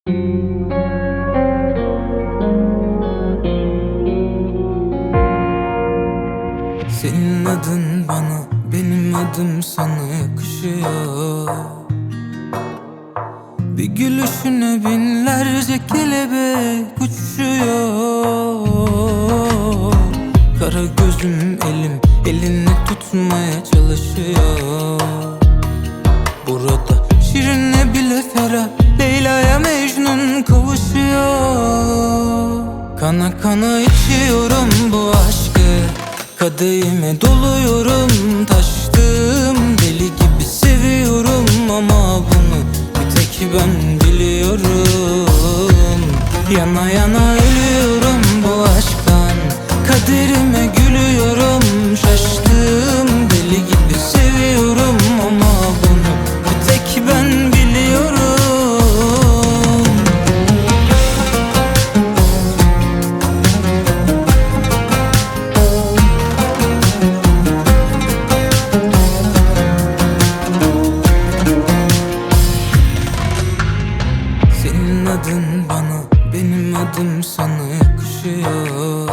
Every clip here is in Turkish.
Senin adın bana, benim adım sana yakışıyor. Bir gülüşüne binlerce kelebek uçuyor. Kara gözüm elim, elini tutmaya çalışıyor. Burada Şirin'e bile Ferah, Leyla'ya Mecnun kavuşuyor. Kana kana içiyorum bu aşkı, kadehime doluyorum, taştım, deli gibi seviyorum. Ama bunu bir tek ben biliyorum. Yana yana ölüyorum bu aşktan, kaderime gülüyorum. Şaştım, deli gibi seviyorum. Ama bunu bir tek ben biliyorum. Senin adın bana, benim adım sana yakışıyor.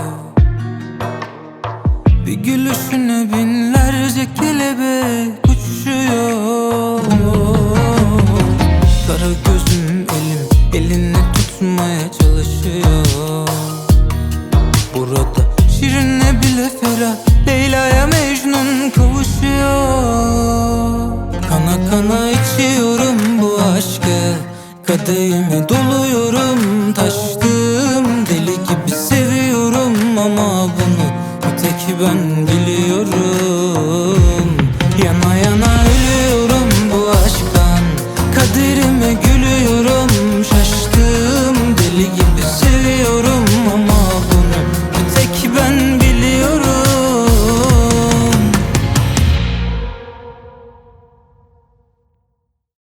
Bir gülüşüne binlerce kelebek uçuyor. Kara gözüm elim, elini tutmaya çalışıyor. Burada Şirin'e bile Ferah, Leyla'ya Mecnun kavuşuyor. Kana kana içiyorum bu aşkı, kadehime doluyorum, taştım, deli gibi seviyorum. Ama bunu bir tek ben biliyorum. Yana yana ölüyorum bu aşktan, kaderime gülüyorum. Şaştım, deli gibi seviyorum.